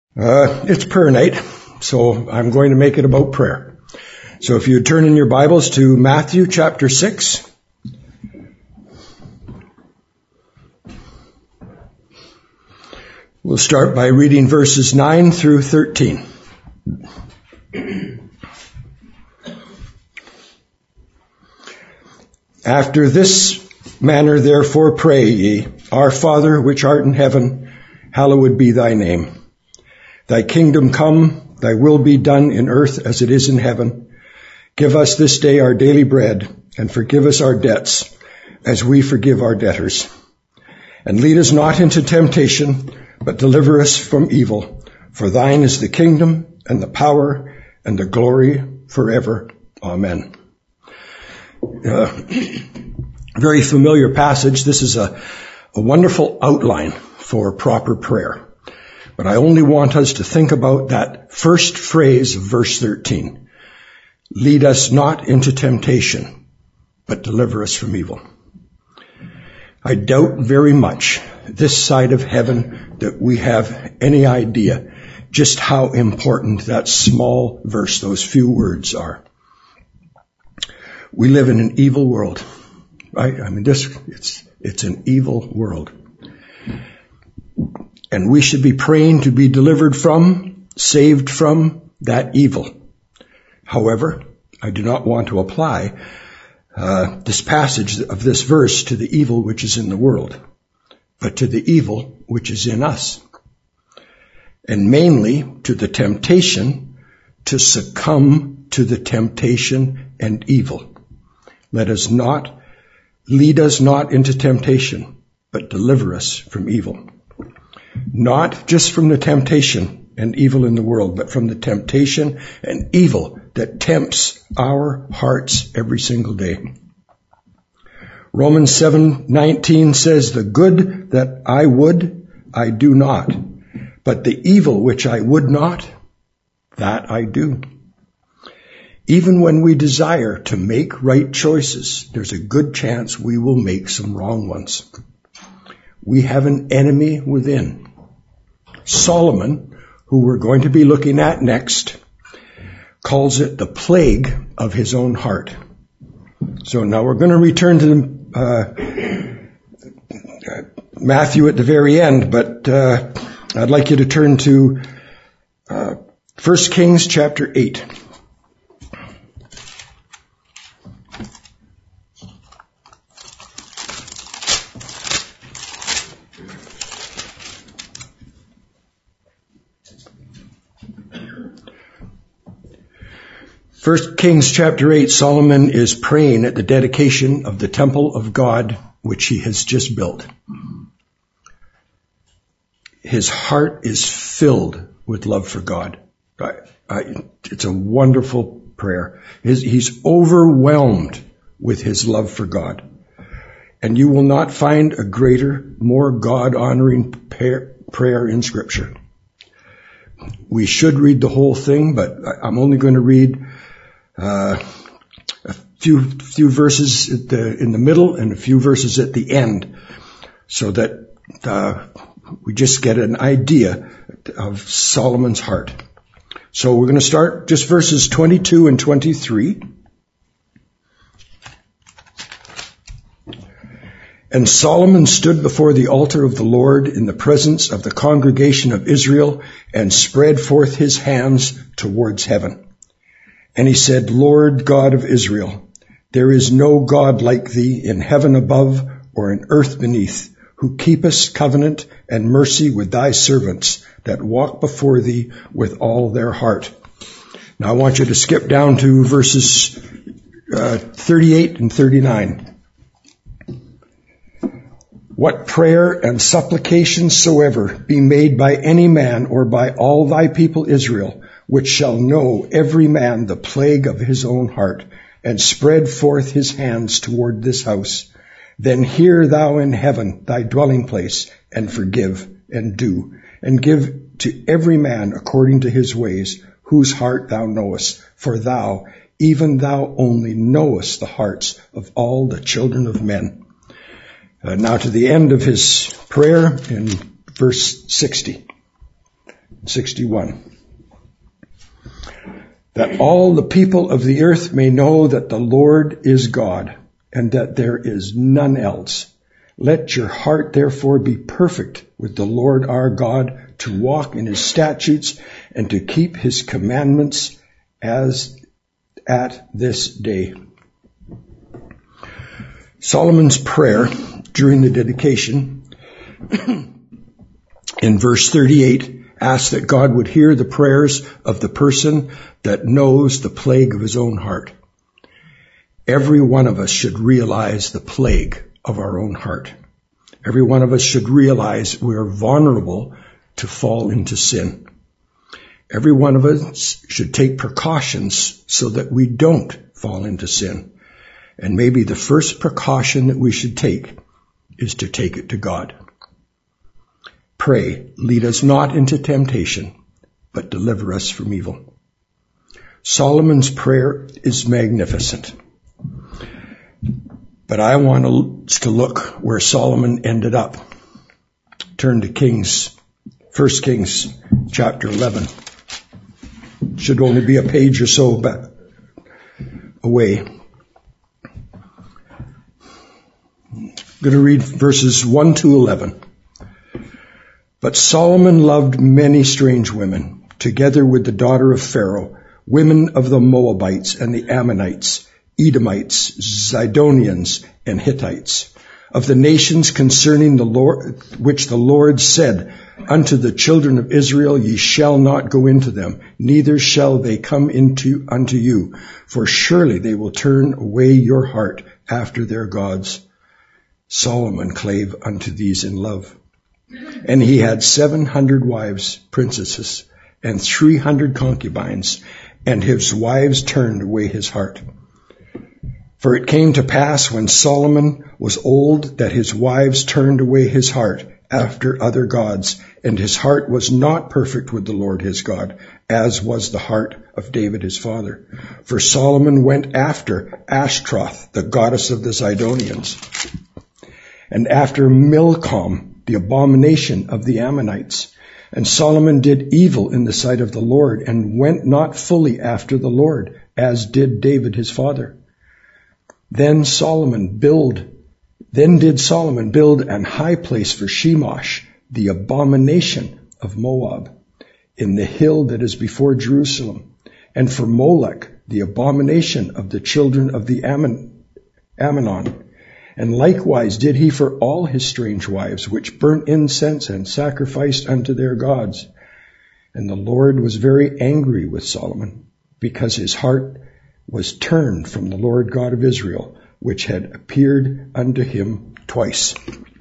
It's prayer night, so I'm going to make it about prayer. So if you turn in your Bibles to Matthew chapter 6. We'll start by reading verses 9 through 13. After this manner therefore pray ye, Our Father which art in heaven, hallowed be thy name. Thy kingdom come, thy will be done in earth as it is in heaven. Give us this day our daily bread, and forgive us our debts, as we forgive our debtors. And lead us not into temptation, but deliver us from evil. For thine is the kingdom, and the power, and the glory forever. Amen. Very familiar passage. This is a wonderful outline for proper prayer. But I only want us to think about that first phrase of verse 13. Lead us not into temptation, but deliver us from evil. I doubt very much this side of heaven that we have any idea just how important that small verse, those few words are. We live in an evil world, right? I mean, it's an evil world. And we should be praying to be delivered from, saved from that evil. However, I do not want to apply this passage of this verse to the evil which is in the world, but to the evil which is in us. And mainly to the temptation to succumb to the temptation and evil. Lead us not into temptation, but deliver us from evil. Not just from the temptation and evil in the world, but from the temptation and evil that tempts our hearts every single day. Romans 7:19 says, The good that I would, I do not, but the evil which I would not, that I do. Even when we desire to make right choices, there's a good chance we will make some wrong ones. We have an enemy within. Solomon, who we're going to be looking at next, calls it the plague of his own heart. So now we're going to return to Matthew at the very end, but I'd like you to turn to 1 Kings chapter 8. First Kings chapter 8, Solomon is praying at the dedication of the temple of God, which he has just built. His heart is filled with love for God. It's a wonderful prayer. He's overwhelmed with his love for God. And you will not find a greater, more God-honoring prayer in Scripture. We should read the whole thing, but I'm only going to read a few verses in the middle and a few verses at the end, so that we just get an idea of Solomon's heart. So we're going to start just verses 22 and 23. And Solomon stood before the altar of the Lord in the presence of the congregation of Israel and spread forth his hands towards heaven. And he said, Lord God of Israel, there is no God like thee in heaven above or in earth beneath, who keepest covenant and mercy with thy servants that walk before thee with all their heart. Now I want you to skip down to verses 38 and 39. What prayer and supplication soever be made by any man or by all thy people Israel, which shall know every man the plague of his own heart, and spread forth his hands toward this house, then hear thou in heaven thy dwelling place, and forgive, and do, and give to every man according to his ways, whose heart thou knowest. For thou, even thou only, knowest the hearts of all the children of men. Now to the end of his prayer in verse 60. 61. That all the people of the earth may know that the Lord is God, and that there is none else. Let your heart therefore be perfect with the Lord our God, to walk in his statutes and to keep his commandments as at this day. Solomon's prayer during the dedication in verse 38 asks that God would hear the prayers of the person that knows the plague of his own heart. Every one of us should realize the plague of our own heart. Every one of us should realize we are vulnerable to fall into sin. Every one of us should take precautions so that we don't fall into sin. And maybe the first precaution that we should take is to take it to God. Pray, lead us not into temptation, but deliver us from evil. Solomon's prayer is magnificent. But I want us to look where Solomon ended up. Turn to 1 Kings chapter 11. Should only be a page or so back away. I'm going to read verses 1 to 11. But Solomon loved many strange women, together with the daughter of Pharaoh, women of the Moabites and the Ammonites, Edomites, Zidonians, and Hittites, of the nations concerning the Lord, which the Lord said unto the children of Israel, ye shall not go into them, neither shall they come unto you, for surely they will turn away your heart after their gods. Solomon clave unto these in love. And he had 700 wives, princesses, and 300 concubines, and his wives turned away his heart. For it came to pass when Solomon was old that his wives turned away his heart after other gods, and his heart was not perfect with the Lord his God, as was the heart of David his father. For Solomon went after Ashtaroth, the goddess of the Zidonians, and after Milcom, the abomination of the Ammonites. And Solomon did evil in the sight of the Lord, and went not fully after the Lord, as did David his father. Then did Solomon build an high place for Shemosh, the abomination of Moab, in the hill that is before Jerusalem, and for Molech, the abomination of the children of the Ammonon. And likewise did he for all his strange wives, which burnt incense and sacrificed unto their gods. And the Lord was very angry with Solomon, because his heart was turned from the Lord God of Israel, which had appeared unto him twice.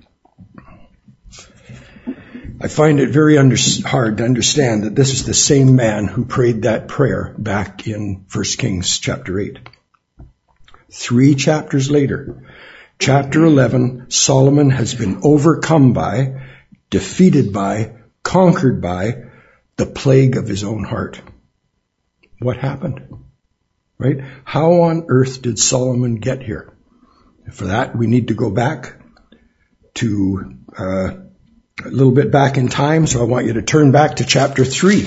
I find it very hard to understand that this is the same man who prayed that prayer back in 1 Kings chapter 8. 3 chapters later, chapter 11, Solomon has been overcome by, defeated by, conquered by the plague of his own heart. What happened? Right? How on earth did Solomon get here? For that, we need to go back to a little bit back in time. So I want you to turn back to chapter 3.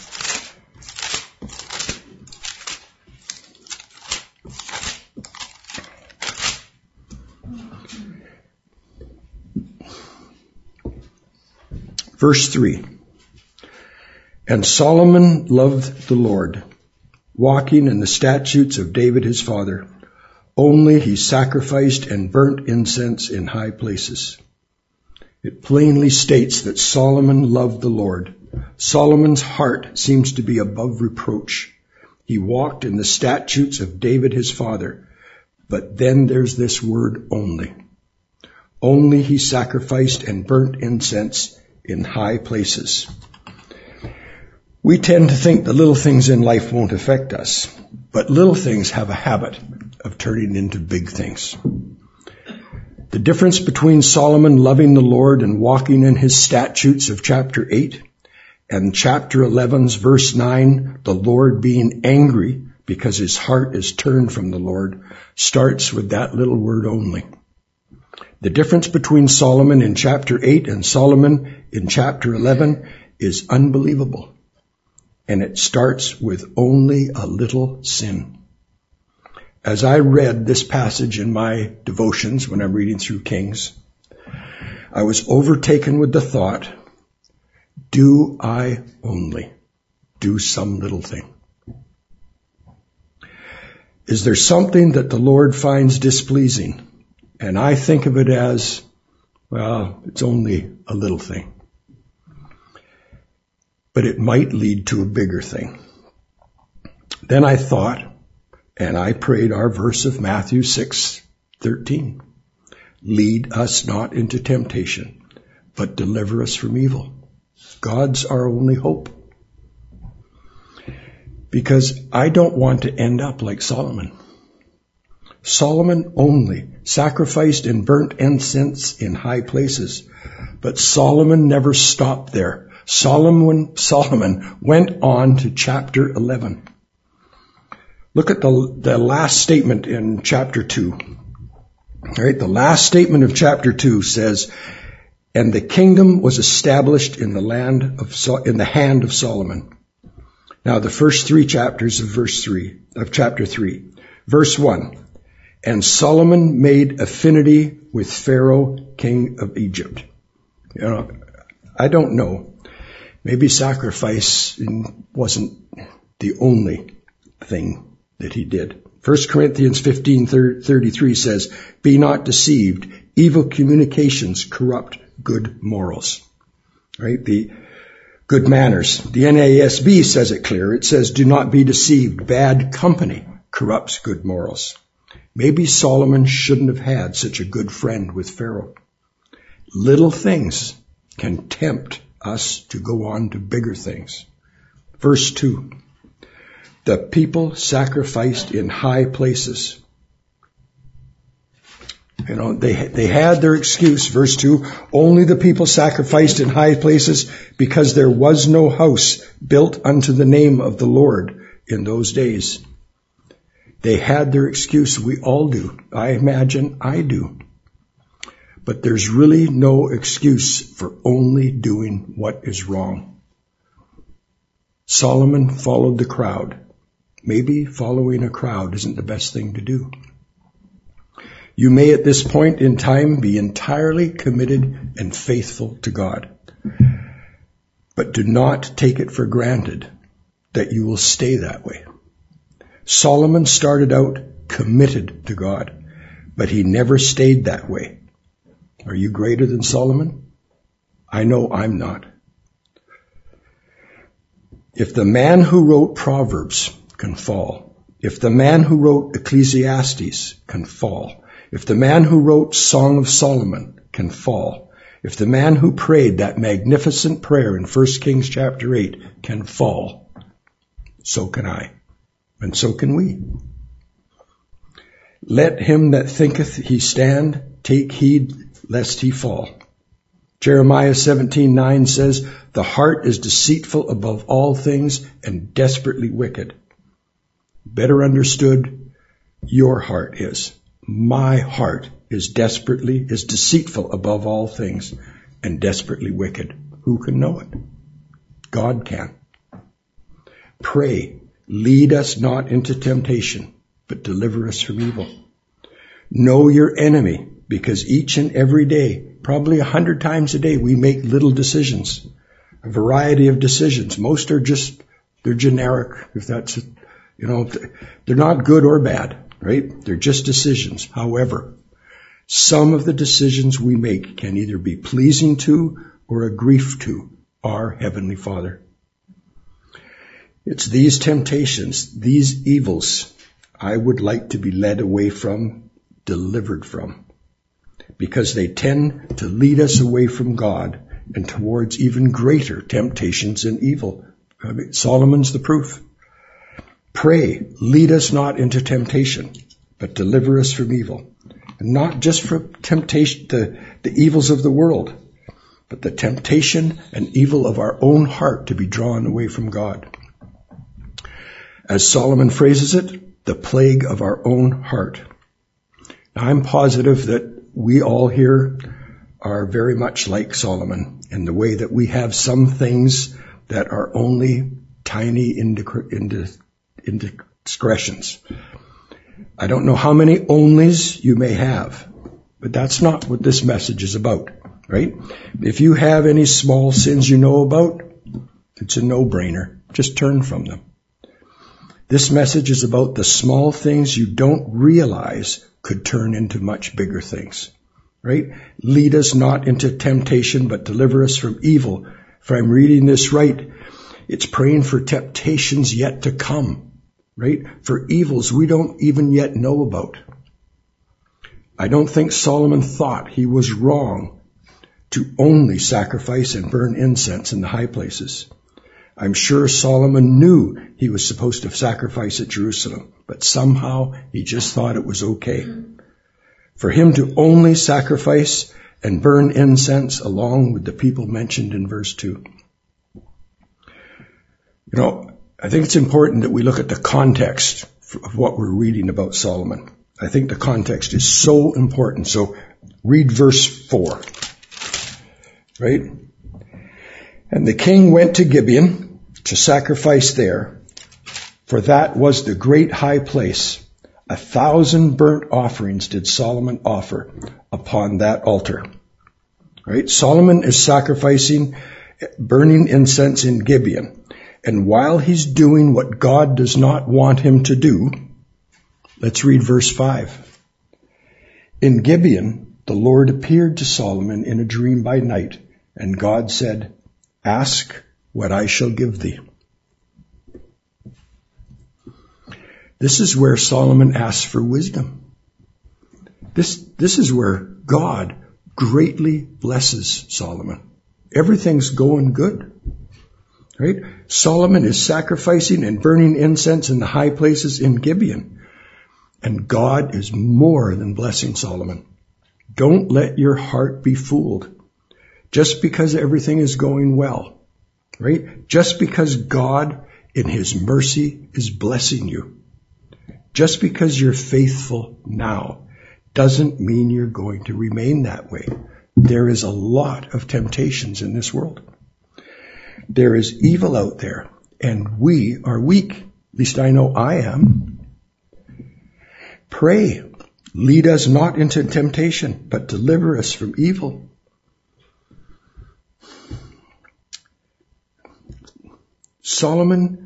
Verse 3. And Solomon loved the Lord, walking in the statutes of David his father. Only he sacrificed and burnt incense in high places. It plainly states that Solomon loved the Lord. Solomon's heart seems to be above reproach. He walked in the statutes of David his father. But then there's this word only. Only he sacrificed and burnt incense in high places. We tend to think the little things in life won't affect us, but little things have a habit of turning into big things. The difference between Solomon loving the Lord and walking in his statutes of chapter 8 and chapter 11's verse 9, the Lord being angry because his heart is turned from the Lord, starts with that little word only. The difference between Solomon in chapter 8 and Solomon in chapter 11 is unbelievable. And it starts with only a little sin. As I read this passage in my devotions when I'm reading through Kings, I was overtaken with the thought, do I only do some little thing? Is there something that the Lord finds displeasing? And I think of it as, well, it's only a little thing. But it might lead to a bigger thing. Then I thought, and I prayed our verse of Matthew 6:13. Lead us not into temptation, but deliver us from evil. God's our only hope. Because I don't want to end up like Solomon. Solomon only sacrificed and burnt incense in high places. But Solomon never stopped there. Solomon went on to chapter 11. Look at the last statement in chapter 2. All right, the last statement of chapter 2 says, and the kingdom was established in the hand of Solomon. Now the first 3 chapters of chapter 3. Verse 1. And Solomon made affinity with Pharaoh, king of Egypt. I don't know. Maybe sacrifice wasn't the only thing that he did. 1 Corinthians 15:33 says, be not deceived. Evil communications corrupt good morals. Right? The good manners. The NASB says it clear. It says, do not be deceived. Bad company corrupts good morals. Maybe Solomon shouldn't have had such a good friend with Pharaoh. Little things can tempt us to go on to bigger things. Verse 2. The people sacrificed in high places. They had their excuse. Verse 2. Only the people sacrificed in high places because there was no house built unto the name of the Lord in those days. They had their excuse. We all do. I imagine I do. But there's really no excuse for only doing what is wrong. Solomon followed the crowd. Maybe following a crowd isn't the best thing to do. You may at this point in time be entirely committed and faithful to God. But do not take it for granted that you will stay that way. Solomon started out committed to God, but he never stayed that way. Are you greater than Solomon? I know I'm not. If the man who wrote Proverbs can fall, if the man who wrote Ecclesiastes can fall, if the man who wrote Song of Solomon can fall, if the man who prayed that magnificent prayer in 1 Kings chapter 8 can fall, so can I, and so can we. Let him that thinketh he stand take heed lest he fall. Jeremiah 17:9 says, the heart is deceitful above all things and desperately wicked. Better understood, your heart is. My heart is deceitful above all things and desperately wicked. Who can know it? God can. Pray, lead us not into temptation, but deliver us from evil. Know your enemy, because each and every day, probably 100 times a day, we make little decisions, a variety of decisions. Most are they're generic, if that's, they're not good or bad, right? They're just decisions. However, some of the decisions we make can either be pleasing to or a grief to our Heavenly Father. It's these temptations, these evils, I would like to be led away from, delivered from, because they tend to lead us away from God and towards even greater temptations and evil. Solomon's the proof. Pray, lead us not into temptation, but deliver us from evil. And not just from temptation, the evils of the world, but the temptation and evil of our own heart to be drawn away from God. As Solomon phrases it, the plague of our own heart. Now, I'm positive that we all here are very much like Solomon in the way that we have some things that are only tiny indiscretions. I don't know how many onlys you may have, but that's not what this message is about, right? If you have any small sins you know about, it's a no-brainer. Just turn from them. This message is about the small things you don't realize could turn into much bigger things, right? Lead us not into temptation, but deliver us from evil. If I'm reading this right, it's praying for temptations yet to come, right? For evils we don't even yet know about. I don't think Solomon thought he was wrong to only sacrifice and burn incense in the high places. I'm sure Solomon knew he was supposed to sacrifice at Jerusalem, but somehow he just thought it was okay. For him to only sacrifice and burn incense along with the people mentioned in verse 2. You know, I think it's important that we look at the context of what we're reading about Solomon. I think the context is so important. So read verse 4, right? And the king went to Gibeon to sacrifice there, for that was the great high place. 1,000 burnt offerings did Solomon offer upon that altar. Right? Solomon is sacrificing, burning incense in Gibeon. And while he's doing what God does not want him to do, let's read verse 5. In Gibeon, the Lord appeared to Solomon in a dream by night, and God said, "Ask what I shall give thee." This is where Solomon asks for wisdom. This is where God greatly blesses Solomon. Everything's going good, right? Solomon is sacrificing and burning incense in the high places in Gibeon, and God is more than blessing Solomon. Don't let your heart be fooled just because everything is going well, right? Just because God in his mercy is blessing you. Just because you're faithful now doesn't mean you're going to remain that way. There is a lot of temptations in this world. There is evil out there, and we are weak. At least I know I am. Pray, lead us not into temptation, but deliver us from evil. Solomon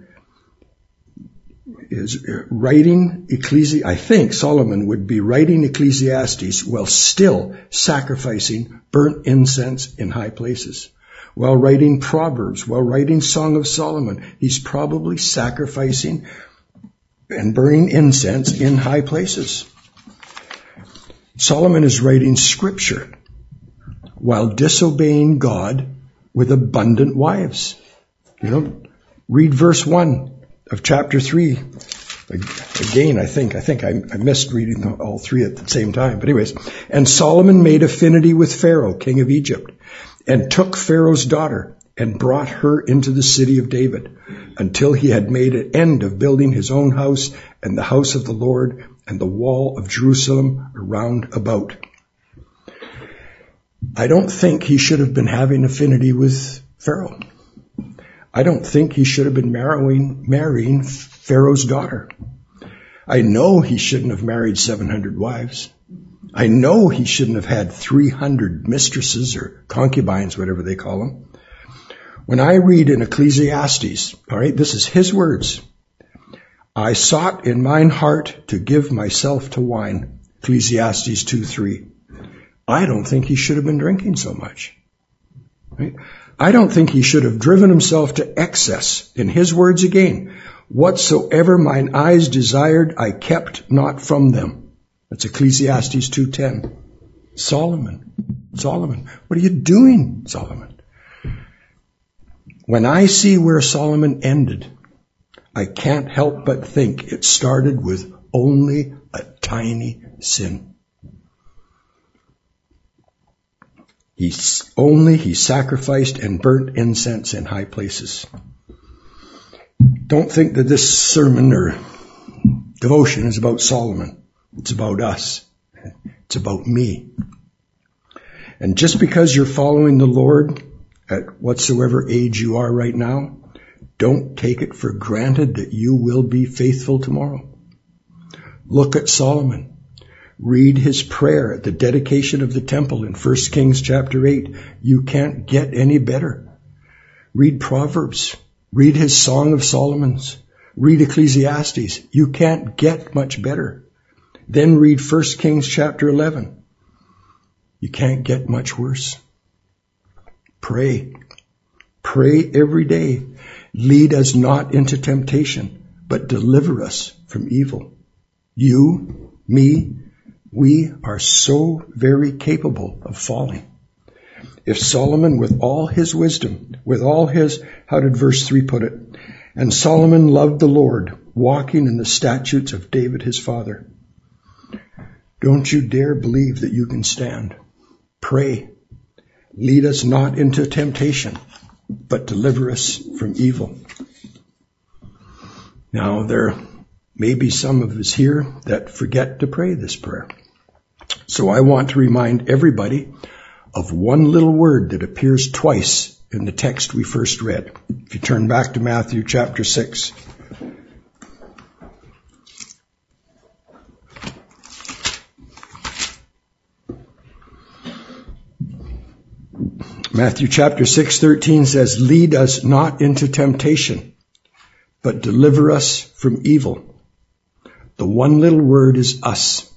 is writing I think Solomon would be writing Ecclesiastes while still sacrificing burnt incense in high places. While writing Proverbs, while writing Song of Solomon, he's probably sacrificing and burning incense in high places. Solomon is writing scripture while disobeying God with abundant wives. You know, read verse 1 of chapter 3. Again, I think I missed reading all three at the same time. But anyways, and Solomon made affinity with Pharaoh, king of Egypt, and took Pharaoh's daughter and brought her into the city of David until he had made an end of building his own house and the house of the Lord and the wall of Jerusalem around about. I don't think he should have been having affinity with Pharaoh. I don't think he should have been marrying Pharaoh's daughter. I know he shouldn't have married 700 wives. I know he shouldn't have had 300 mistresses or concubines, whatever they call them. When I read in Ecclesiastes, all right, this is his words. I sought in mine heart to give myself to wine. Ecclesiastes 2:3. I don't think he should have been drinking so much. Right? I don't think he should have driven himself to excess. In his words again, whatsoever mine eyes desired, I kept not from them. That's Ecclesiastes 2:10. Solomon, what are you doing, Solomon? When I see where Solomon ended, I can't help but think it started with only a tiny sin. He sacrificed and burnt incense in high places. Don't think that this sermon or devotion is about Solomon. It's about us. It's about me. And just because you're following the Lord at whatsoever age you are right now, don't take it for granted that you will be faithful tomorrow. Look at Solomon. Read his prayer at the dedication of the temple in 1 Kings chapter 8. You can't get any better. Read Proverbs. Read his Song of Solomon's. Read Ecclesiastes. You can't get much better. Then read 1 Kings chapter 11. You can't get much worse. Pray. Pray every day. Lead us not into temptation, but deliver us from evil. You, me, we are so very capable of falling. If Solomon, with all his wisdom, with all his, how did verse 3 put it? And Solomon loved the Lord, walking in the statutes of David his father. Don't you dare believe that you can stand. Pray. Lead us not into temptation, but deliver us from evil. Now, there may be some of us here that forget to pray this prayer. So I want to remind everybody of one little word that appears twice in the text we first read. If you turn back to Matthew chapter 6. Matthew chapter 6:13 says, lead us not into temptation, but deliver us from evil. The one little word is us.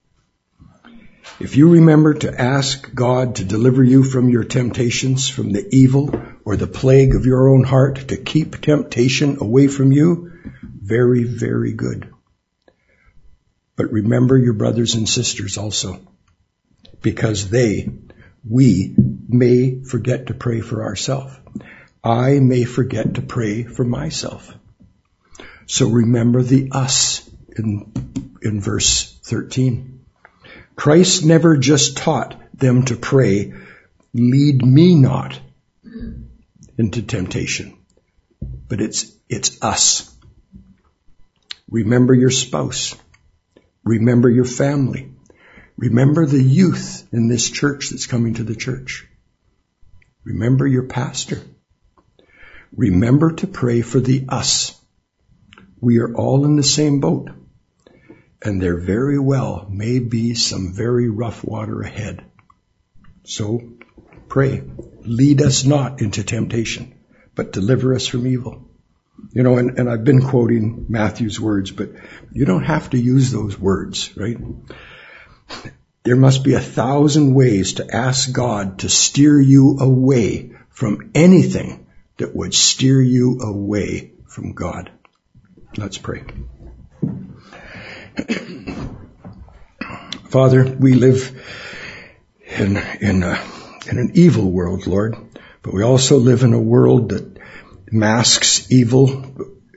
If you remember to ask God to deliver you from your temptations, from the evil or the plague of your own heart, to keep temptation away from you, very, very good. But remember your brothers and sisters also, because we may forget to pray for ourselves. I may forget to pray for myself. So remember the us in verse 13. Christ never just taught them to pray, lead me not into temptation. But it's us. Remember your spouse. Remember your family. Remember the youth in this church that's coming to the church. Remember your pastor. Remember to pray for the us. We are all in the same boat. And there very well may be some very rough water ahead. So pray. Lead us not into temptation, but deliver us from evil. You know, and I've been quoting Matthew's words, but you don't have to use those words, right? There must be 1,000 ways to ask God to steer you away from anything that would steer you away from God. Let's pray. Father, we live in an evil world, Lord, but we also live in a world that masks evil,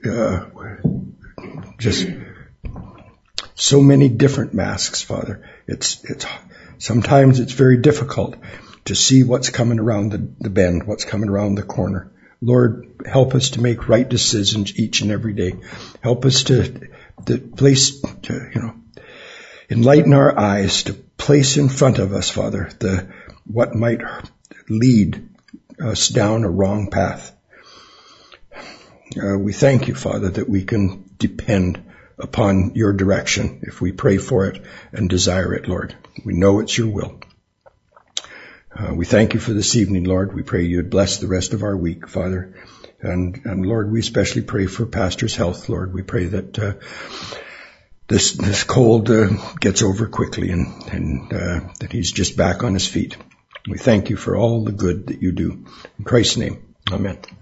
just so many different masks, Father. Sometimes it's very difficult to see what's coming around the bend, what's coming around the corner. Lord, help us to make right decisions each and every day. Help us to enlighten our eyes, to place in front of us, Father, what might lead us down a wrong path. We thank you, Father, that we can depend upon your direction if we pray for it and desire it, Lord. We know it's your will. We thank you for this evening, Lord. We pray you'd bless the rest of our week, Father. And Lord, we especially pray for Pastor's health, Lord. We pray that this cold gets over quickly and that he's just back on his feet. We thank you for all the good that you do. In Christ's name, amen.